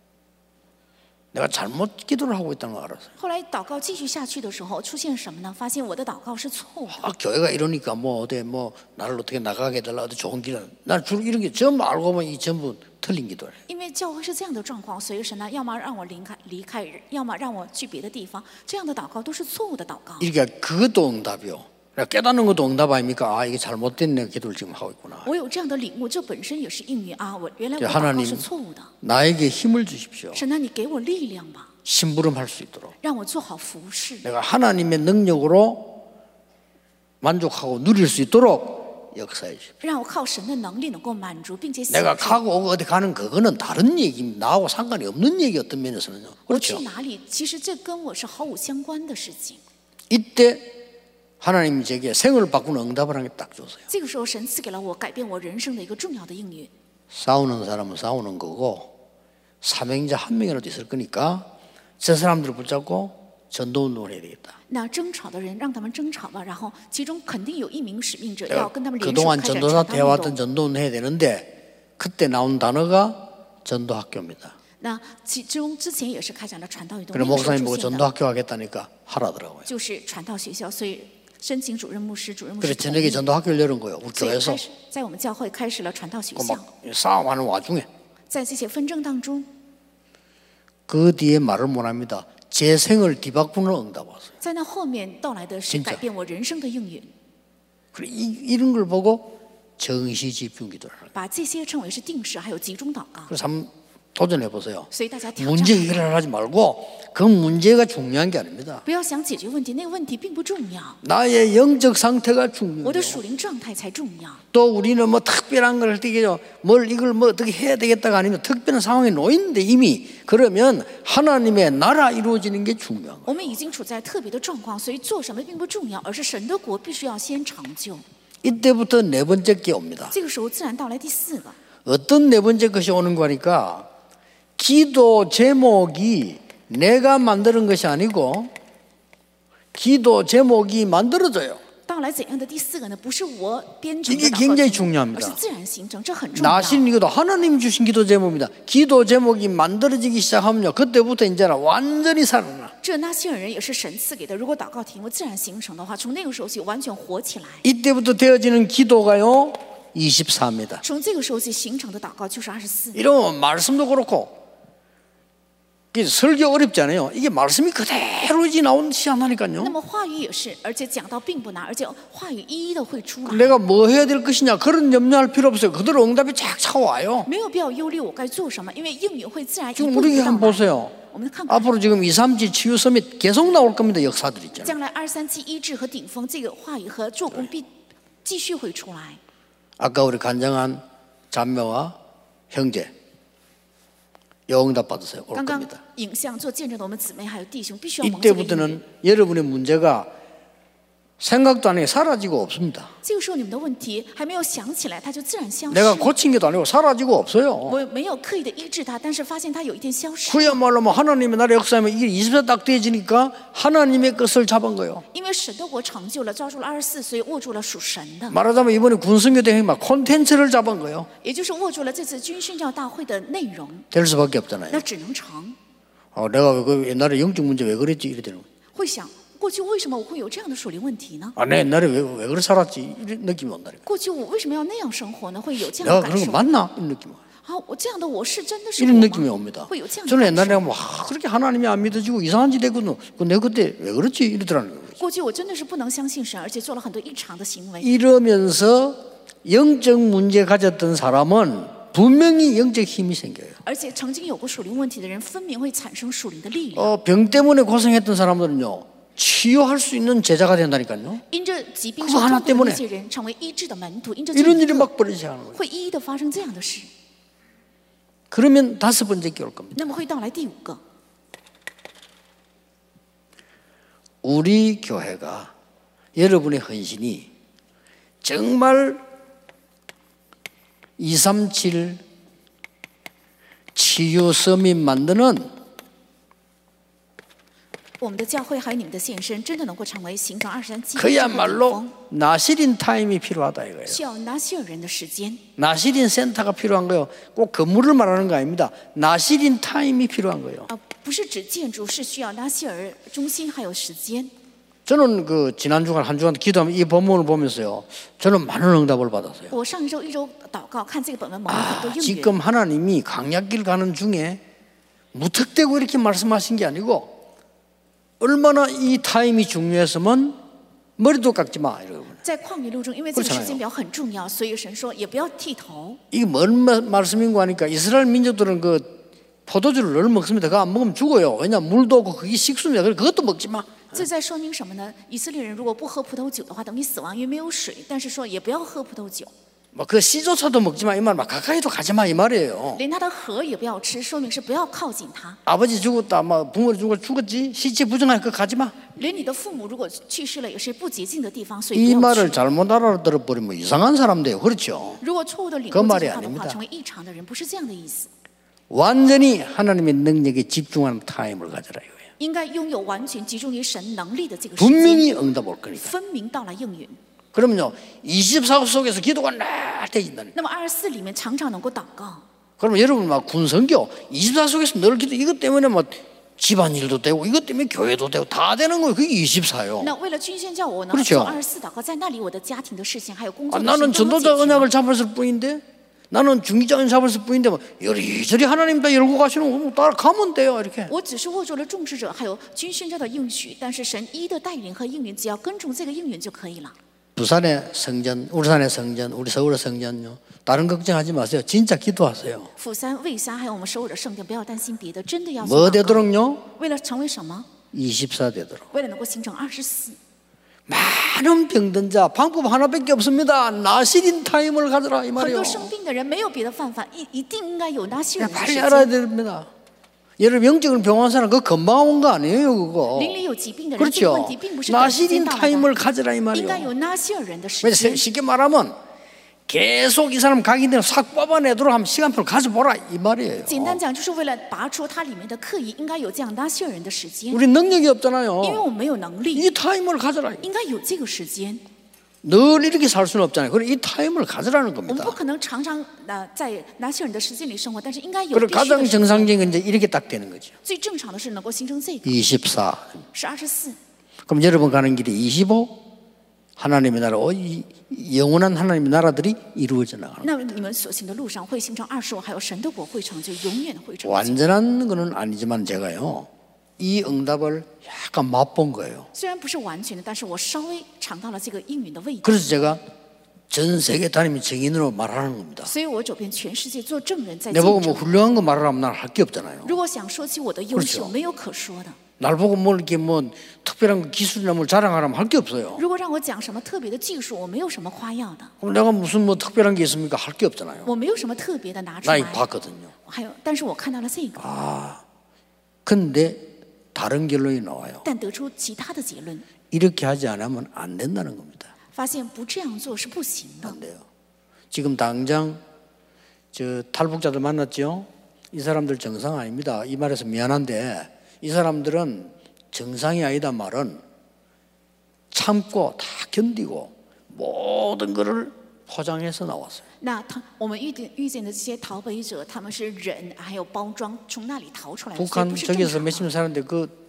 내가 잘못 기도를 하고 있다는 걸 알았어요. 后来祷告继续下去的时候，出现什么呢？发现我的祷告是错误的。 아, 교회가 이러니까 뭐 어디 뭐 나를 어떻게 나가게 해달라 어디 좋은 길은 난 주로 이런 게 전부 알고 보면 이 전부 틀린 기도예요. 因为教会是这样的状况，所以神呢，要么让我离开，要么让我去别的地方。这样的祷告都是错误的祷告。 이게 그것도 응답이요. 깨닫는 것도 응답 아닙니까? 아 이게 잘못된 내 기도를 지금 하고 있구나. 我有这样的领悟，这本身也是应允啊！我原来我的 하나님 祷告是错误的。 나에게 힘을 주십시오. 神呢，你给我力量吧， 심부름할 수 있도록 让我做好服侍， 내가 하나님의 능력으로 만족하고 누릴 수 있도록 역사해 주십시오. 让我靠神的能力能够满足，并且显 내가 出 가고 오고 어디 가는 그거는 다른 얘기입니다. 나하고 상관이 없는 얘기 어떤 면에서는요. 我去 그렇죠. 哪里，其实这跟我是毫无相关的事情。 이때 하나님이 제게 생을 바꾸는 응답을 한 게 딱 줬어요. 这个时候，神赐给了我改变我人生的一个重要的应允。 싸우는 사람은 싸우는 거고 사명자 한 명이라도 있을 거니까 저 사람들을 붙잡고 전도운동을 해야 되겠다. 那争吵的人让他们争吵吧，然后其中肯定有一名使命者要跟他们联手 그동안 开展 전도사 传道运 해왔던 动。 전도운동 해야 되는데 그때 나온 단어가 전도학교입니다. 那其中之前也是开展了传道运动， 그래 那个时候 목사님 보고 出现的 전도학교 하겠다니까 하라더라고요. 就是传道学校，所以申请主任牧师 그래 同 저녁에 意， 전도학교를 열은 거예요. 우리 所以 교회에서 开始在我们教会开始了传道学 그 校。 막 싸움하는 와중에 在这些纷争当中， 그 뒤에 말을 못합니다. 제 생을 뒤바꾸는 응답 왔어요. 在那后面到来的是 진짜 改变我人生的应允， 그래 이런 걸 보고 정시 집중 기도를 하는 거예요. 把这些称为是定时，还有集中祷告。 그래서 한번 도전해 보세요. 所以大家挑 문제 战， 해결을 하지 말고 그 문제가 중요한 게 아닙니다. 不要想解决问题，那个问题并不重要， 나의 영적 상태가 我 중요해요. 的属灵状态才重要。 또 우리는 뭐 특별한 걸 되게요. 뭘 이걸 뭐 어떻게 해야 되겠다가 아니면 특별한 상황에 놓이는데 이미 그러면 하나님의 나라 이루어지는 게 중요한 거예요. 我们已经处在特别的状况，所以做什么并不重要，而是神的国必须要先成就。 이때부터 네 번째 게 옵니다. 这个时候自然到来第四个， 어떤 네 번째 것이 오는 거니까 기도 제목이 내가 만드는 것이 아니고 기도 제목이 만들어져요. 到来怎样的第四个呢？不是我编成的 이게 祷告 굉장히 节目， 중요합니다. 而是自然形成，这很重要。 나신 이것도 하나님 주신 기도 제목입니다. 기도 제목이 만들어지기 시작하면요, 그때부터 이제는 완전히 살아나. 这纳西尔人也是神赐给的。如果祷告题目自然形成的话，从那个时候起完全活起来。 이때부터 되어지는 기도가요 24입니다. 从这个时候起形成的祷告就是24。 이러면 말씀도 그렇고 설교 어렵지 않아요. 이게 말씀이 그대로지 나오지 那 않으니까요. 么话语也是，而且讲到并不难，而且话语一一的会出来， 내가 뭐 해야 될 것이냐 그런 염려할 필요 없어요. 그대로 응답이 착착 와요. 没有必要忧虑我该做什么，因为应允会自然一 지금 步 우리 一步到 한번 来。 보세요. 我们看看， 앞으로 지금 237 치유 서밋 계속 나올 겁니다. 역사들 있잖아요. 将来237医治和顶峰这个话语和做工必继续会出来。 아까 우리 간증한 자매와 형제 영응답 받으세요. 올 刚刚 겁니다. 影像做见证的我们姊妹还有弟兄，必须要蒙这个应允。 이때부터는 여러분의 문제가 생각도 안 해 사라지고 없습니다. 这个时候你们的问题还没有想起来，它就自然消失 내가 了。 고친 게도 아니고 사라지고 없어요. 我没有刻意的医治它，但是发现它有一天消失， 그야말로 뭐 하나님의 나라 역사하면 이게 24 딱 되어지니까 하나님의 것을 잡은 거예요. 因为神的国成就了，抓住了24，所以握住了属神的， 말하자면 이번에 군성교대 행막 콘텐츠를 잡은 거예요. 也就是握住了这次军训教大会的内容， 될 수밖에 없잖아요. 那只能成。 내가 그 옛날에 영적 문제 왜 그랬지 이래 되는 거예요. 会想过去为什么我会有这样的属灵问题呢？ 내 옛날에 왜 그래 살았지 이런 느낌이 온다니까. 过去我为什么要那样生活呢？会有这样 내가 的感 그런 거 受。 맞나 이런 느낌. 好，我这样的我是真的是我 이런 느낌이 吗？ 옵니다. 会有这样的 저는 感 옛날에 受。 뭐 그렇게 하나님이 안 믿어지고 이상한 짓 했거든. 내 그때 왜 그렇지 이러더라는 거예요. 过去我真的是不能相信神，而且做了很多异常的行为。 이러면서 영적 문제 가졌던 사람은 분명히 영적 힘이 생겨요. 而且曾经有过属灵问题的人，分明会产生属灵的力量。 병 때문에 고생했던 사람들은요 치유할 수 있는 제자가 된다니까요. 因着疾病 그거 受 하나 痛苦的 때문에 那些人，成为医治的门徒。因着这 이런 一 일이 个， 막 벌어지지 않는 거예요. 会一一的发生这样的事。 그러면 다섯 번째 게 올 겁니다. 那么会到来第五个， 우리 교회가 여러분의 헌신이 정말 237 치유 서밋 만드는 我们的教会还有你们的献身，真的能够成为形成23基督的顶 그야말로 峰， 나시린 타임이 필요하다 이거예요. 需要拿西尔人的时间。 나시린 센터가 필요한 거예요. 꼭 건물을 말하는 거 아닙니다. 나시린 타임이 필요한 거예요. 不是指建筑，是需要拿西尔中心还有时间。 저는 그 지난 주간 한 주간 기도하면 이 본문을 보면서요. 저는 많은 응답을 받았어요. 我上一周祷告看这个本文，蒙了很多应允。 지금 하나님이 강약길 가는 중에 무턱대고 이렇게 말씀하신 게 아니고 얼마나 이 타임이 중요했으면 머리도 깎지 마 이러고. 在旷野路中，因为这个时间表很重要，所以神说也不要剃头。 이게 뭔 말씀인가 하니까 이스라엘 민족들은 그 포도주를 늘 먹습니다. 그거 안 먹으면 죽어요. 왜냐 물도 없고 그게 식수입니다. 그래서 그것도 먹지 마. 这在说明什么呢？以色列人如果不喝葡萄酒的话，等于死亡，因为没有水。但是说也不要喝葡萄酒， 그 씨조차도 먹지 마 이 말, 막 가까이도 가지 마 이 말이에요. 连它的核也不要吃，说明是不要靠近它。 아버지 죽었다, 막 부모 죽었지, 시체 부정할 거 가지 마. 连你的父母如果去世了，也是不洁净的地方，所 이 以不要 말을 去。 잘못 알아들어 버리면 이상한 사람 돼요. 그렇죠? 如果错误的领 그건 悟这 말이 句话的 아닙니다 话，成为异常的人，不是这样的意思。 완전히 하나님의 능력에 집중하는 타임을 가져라 이거예요. 应该拥有完全集中于神能力的这个时间， 분명히 응답 올 거니까. 分明到了应允。 그러면요 24 속에서 기도가 날 때진다는. 那么24里面常常能够祷告， 그러면 여러분 막 군성교 24 속에서 늘 기도 이것 때문에 뭐 집안일도 되고 이것 때문에 교회도 되고 다 되는 거예요. 그게 24요. 那为了军宣教，我能 그렇죠 做24祷告，在那里我的家庭的事情还有工作 아, 的事 나는 情都能 전도자 解决。 언약을 잡았을 뿐인데 나는 중기장을 잡았을 뿐인데 뭐 이리저리 하나님 다 열고 가시는 거 따라가면 돼요 이렇게. 我只是握住了众事者，还有军宣教的应许，但是神一的带领和应允，只要跟从这个应允就可以了。 부산의 성전, 울산의 성전, 우리 서울의 성전요. 다른 걱정하지 마세요. 진짜 기도하세요. 釜山、蔚山还有我们首尔的圣殿，不要担心别的，真的要去 뭐 祷告。 되도록요? 为了成为什么？ 24 되도록. 为了能够形成24。 많은 병든 자 방법 하나밖에 없습니다. 나시린 타임을 가져라 이 很 말이에요. 多生病的人没有别的办法，一定应该有那些人的 빨리 时 알아야 间。 됩니다. 여러분 영적으로 병한 사람 그거 금방 온 거 아니에요 그거. 邻里有疾病的人，这个问 그렇죠. 题并不是短时间 나시린 到来 타임을 的， 가져라 이 应该 말이에요. 有那些人的时 왜냐면 间。 쉽게 말하면 계속 이 사람 가기 전에 싹 뽑아내도록 한번 시간표를 가져보라 이 말이에요. 简单讲，就是为了拔出它里面的刻意，应该有这样那些人的时间， 우리 능력이 因为 없잖아요. 我们没有能力， 이 타임을 가져라. 应该有这个时间。 늘 이렇게 살 수는 없잖아요. 그래 이 타임을 가져라는 我们 겁니다. 不可能常常在那些人的时间里生活，但是应该有 그리고 必须的 가장 时间。 정상적인 건 이제 이렇게 딱 되는 거죠. 最正常的是能够形成这个 24. 是24。 그럼 여러분 가는 길이 25. 하나님의 나라, 영원한 하나님의 나라들이 이루어져 나가는. 那你们所行的路上会形成25，还有神的国会成就，永远会成就。 완전한 거는 아니지만 제가요 이 응답을 약간 맛본 거예요. 虽然不是完全的，但是我稍微尝到了这个应允的味道。 그래서 제가 전 세계 다니면 증인으로 말하는 겁니다. 所以我走遍全世界做证人，在 내 见 보고 뭐 证。 훌륭한 거 말하라면 난 할 게 없잖아요. 如果想说起我的优秀， 그렇죠 没有可说的。 날 보고 뭐 이렇게 뭐 특별한 거 기술이나 뭘 자랑하라면 할 게 없어요. 如果让我讲什么特别的技术，我没有什么夸耀的， 그럼 내가 무슨 뭐 특별한 게 있습니까? 할 게 없잖아요. 我没有什么特别的拿出 나 来 이거 。 봤거든요. 还有，但是我看到了这个， 근데 다른 결론이 나와요. 但得出其他的结论， 이렇게 하지 않으면 안 된다는 겁니다. 发现不这样做是不行的。 안 돼요. 지금 당장 저 탈북자들 만났죠? 이 사람들 정상 아닙니다. 이 말에서 미안한데 이 사람들은 정상이 아니다 말은 참고 다 견디고 모든 것을 포장해서 나왔어요. 那我们遇见的这些逃北者，他们是忍，还有包装，从那里逃出来的，所以 북한 不是正 저기서 常 몇십 的。 년 사는데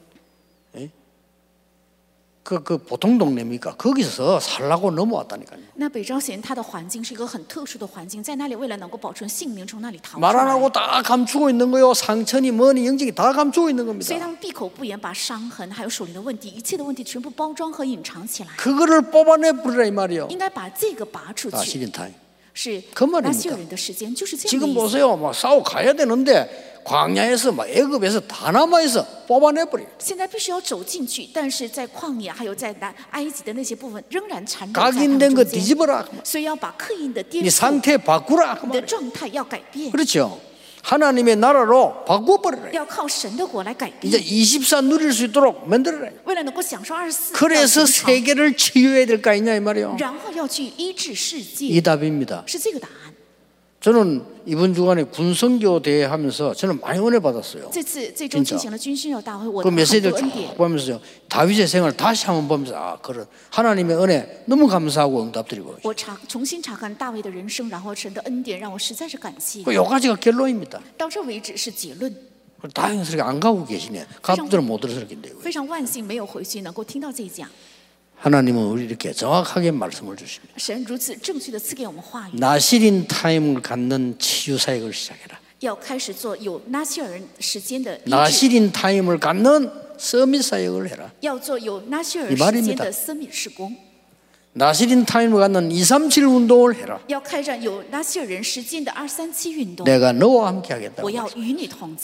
그 보통 동네입니까? 거기서 살라고 넘어왔다니까요. 那北朝鲜它的环境是一个很特殊的环境，在那里为了能够保存性命，从那里逃出 말 안 来。 하고 다 감추고 있는 거요. 상처니 뭐니 영적이 다 감추고 있는 所以 겁니다. 他们闭口不言，把伤痕还有属灵的问题，一切的问题全部包装和隐藏起来。 그거를 뽑아내 버리라 이 말이요. 应该把这个拔出 다 去， 시린 타임. 是 그 말입니다. 那些人的时间，就是这样 지금 的意思。 보세요. 막 싸워 가야 되는데 광야에서 막 애굽에서 다 남아 있어. 뽑아내 버려. 现在必须要走进去，但是在旷野还有在埃及的那些部分仍然缠绕在他们 각인된 거 中间， 뒤집어라. 所以要把刻印的颠 네 覆， 상태 바꾸라. 그 你的 말이에요. 状态要改变， 그렇죠. 하나님의 나라로 바꿔버려라. 要靠神的国来改 이제 变。 24 누릴 수 있도록 만들어라. 为了能够享受24， 그래서 要寻找 세계를 치유해야 될 거 아니냐 이 말이에요. 然后要去医治世 이 界， 답입니다. 是这个答案。 저는 이번 주간에 군성교 대회 하면서 저는 많이 은혜 받았어요. 这周进行了军训友大会，我 그 得很 메시지를 多 쭉 恩典。 보면서요. 다윗의 생활 다시 한번 보면서 아 그런 하나님의 은혜 너무 감사하고 응답드리고 我重新查看大卫的人生，然后神的恩典让我实在是感谢。 그 요가지가 결론입니다. 到这为止是结论， 다행스럽게 안 가고 계시네. 가족들은 못 들어서 그런데요. 非常万幸没有回去能够听到这一讲。 하나님은 우리 이렇게 정확하게 말씀을 주십니다. 神如此正确的赐给我们话语， 나시린 타임을 갖는 치유 사역을 시작해라. 要开始做有拿西尔人时间的医治， 나시린 타임을 갖는 서밋 사역을 해라. 要做有拿西尔 이 时 말입니다 间的生命事工， 나시린 타임을 갖는 237 운동을 해라. 要开展有拿西尔人时间的237运动。 내가 너와 함께 하겠다. 我要与你同在。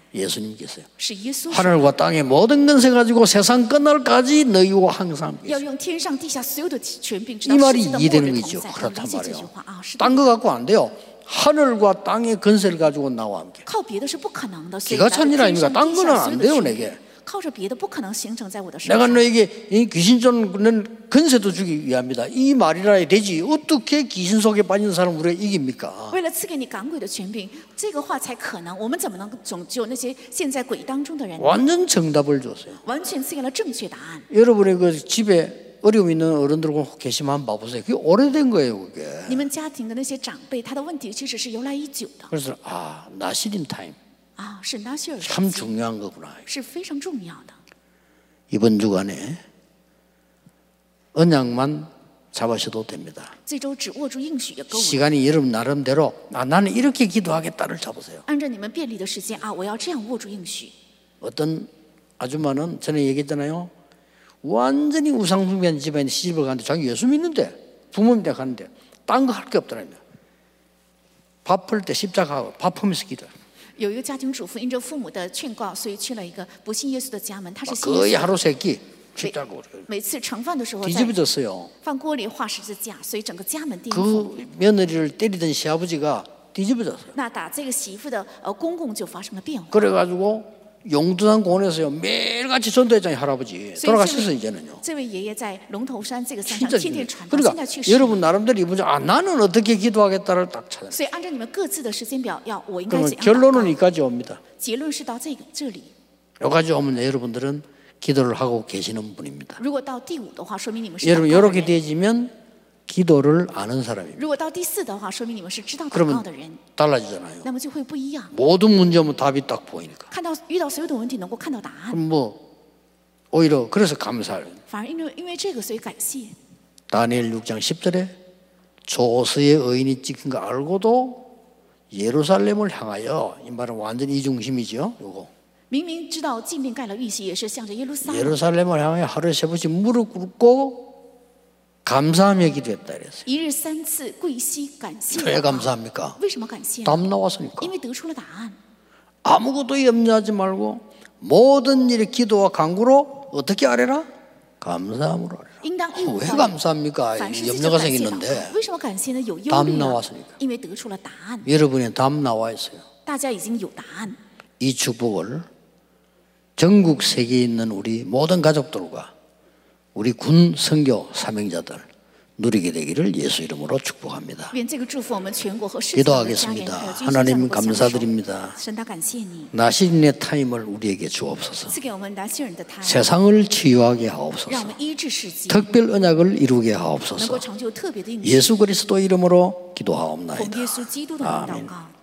예수님께서요. 是耶稣说 하늘과 땅의 모든 권세 가지고 세상 끝날까지 너희와 항상 要 함께. 用天上地下所有的权柄，直 이 到 말이 世界的末 이해되는 日 거죠. 同在。 그렇단 理解这句 말이에요. 话啊，是的。 딴 거 갖고 안 돼요. 하늘과 땅의 권세를 가지고 나와 함께. 靠别的是不可能的，所以 기가 来自 찬일 天 아닙니까? 上 딴 地 거는 下所 안 有的 돼요 权 내게. 柄，靠着别的不可能形成在我的身 내가 上。 너에게 이 귀신 쫓는 권세도 주기 위함이다. 이 말이라 되지. 어떻게 귀신 속에 빠진 사람 우리가 이깁니까? 为了赐给你赶鬼的权柄，这个话才可能。我们怎么能拯救那些陷在鬼当中的人呢？ 완전 정답을 줬어요. 完全赐给了正确答案。 여러분의 그 집에 어려움 있는 어른들 계시면 한번 봐보세요. 그게 오래된 거예요, 그게. 你们家庭的那些长辈，他的问题其实是由来已久的 그래서 나시린 타임 啊，是纳西尔时 참 期， 중요한 거구나. 是非常重要的。 이번 주간에 언약만 잡으셔도 됩니다. 这周只握住应许也够了。 시간이 여러분 나름대로 나는 이렇게 기도하겠다를 잡으세요. 按照你们便利的时间啊，我要这样握住应许。 어떤 아줌마는 전에 얘기했잖아요. 완전히 우상숭배한 집안에 시집을 가는데 자기 예수 믿는데 부모님 댁 가는데 딴 거 할 게 없더라고요. 밥풀 때 십자가하고 밥하면서 기도해요. 有一个家庭主妇因着父母的劝告，所以去了一个不信耶稣的家门。他是信耶 거의 稣的， 하루 세끼 십자가 每次盛饭的时候在 뒤집어졌어요. 饭锅里画十字架，所以整个家门颠覆。 그 며느리를 때리던 시아버지가 뒤집어졌어요. 那打这个媳妇的公公就发生了变化。 그래가지고 용두산 공원에서요 매일같이 전도회장의 할아버지 돌아가셨어요 이제는요. 这位爷爷在龙头山这个山上 진짜 天天传道，现在 그러니까 去世。 여러분 나름대로 이분 나는 어떻게 기도하겠다를 딱 찾아요. 所以按照你们各自的时间表，要我应该 그러면 怎样祷 결론은 告？ 이까지 옵니다. 结论是到这里。 여기까지 오면 여러분들은 기도를 하고 계시는 분입니다. 如果到第五的话，说明你们是 여러분 祷告的 이렇게 人。 되어지면 기도를 아는 사람입니다. 如果到第四的话，说明你们是知道祷告 그러면 的人， 달라지잖아요. 那么就会不一样。 모든 문제 오면 답이 딱 보이니까. 遇到所有的问题，能够看到答案， 그럼 뭐 오히려 그래서 감사해요. 反而因为这个，所以感谢。 다니엘 6장 10절에 조서의 의인이 찍힌 거 알고도 예루살렘을 향하여 이 말은 완전 이중심이죠. 요거 明明知道禁令盖了玉玺，也是向着耶路撒冷。 예루살렘을 향하여 하루에 세 번씩 무릎 꿇고 감사하며 기도했다 그랬어요. 一日三次跪膝感谢。 왜 감사합니까? 为什么感谢呢？ 답 나왔으니까. 因为得出了答案。 아무것도 염려하지 말고 모든 일에 기도와 간구로 어떻게 하래라? 감사함으로 하래라. 应当一无 왜 怀疑， 감사합니까? 凡事就 염려가 感谢祷 생기는데 告。为什么感谢呢？有忧 답 虑啊 나왔으니까 ， 因为得出了答案， 여러분의 답 나와 있어요. 大家已经有答案。 이 축복을 전국 세계에 있는 우리 모든 가족들과 우리 군 선교 사명자들 누리게 되기를 예수 이름으로 축복합니다. 愿这个祝福我们全国和世界的家人 기도하겠습니다. 还有军事 하나님 能够享受。 감사드립니다. 神大感谢你， 나시린의 타임을 우리에게 주옵소서. 赐给我们拿西人的胎， 세상을 치유하게 让我 하옵소서. 们医治世界， 특별 언약을 이루게 能够 하옵소서. 成就特别的应许。 예수 그리스도 이름으로 奉 기도하옵나이다. 耶稣基督的名祷告。